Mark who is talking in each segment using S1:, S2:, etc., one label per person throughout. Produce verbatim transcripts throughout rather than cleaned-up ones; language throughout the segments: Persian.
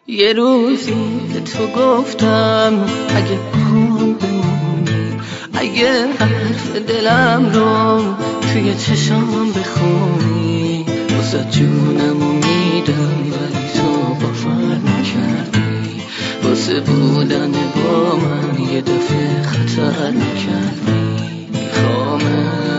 S1: یه روزی به تو گفتم اگه باهم بمونی، اگه حرف دلم رو توی چشام بخونی، واسه جونمو میدم ولی تو باور نکردی، واسه بودن با من یه دفعه خطر نکردی. میخوامت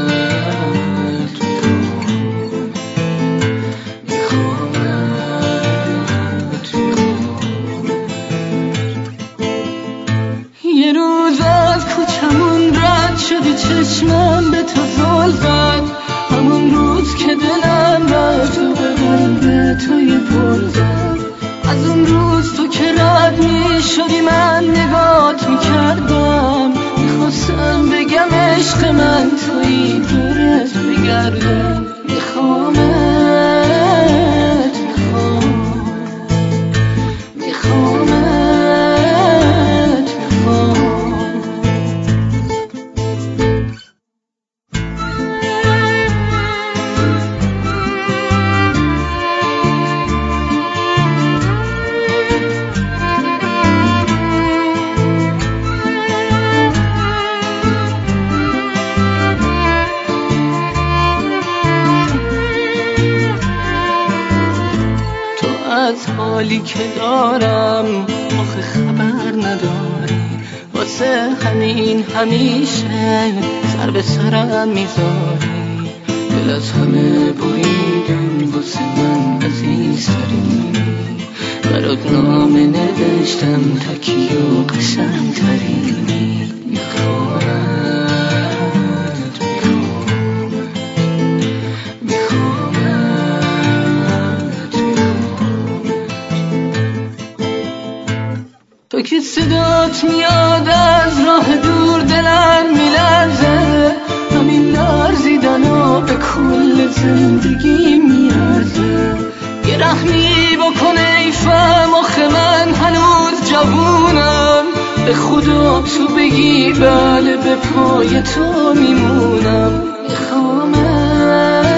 S1: یه روز از کوچمون رد شدی، چشمم به تو زل زد، همون روز که دلم رفت و به قلب تو یه پل زد. از اون روز تو که رد می شدی من نگات می کردم، میخواستم بگم عشق من تویی دورت بگردم. میخوامت میخوام میخوامت از حالی که دارم آخه خبر نداری، واسه همین همیشه سر به سرم میذاری. دل از همه بریدم واسه من عزیزترین، برات نامه نوشتم تکی و قشنگترینی. میخوامت تو که صدات میاد از راه دور دلم میلرزه، همین لرزیدنو به کل زندگی میارزه. یه رحمی بکن ای فهم، آخه من هنوز جوونم، به خدا تو بگی بله به پای تو میمونم. میخوامت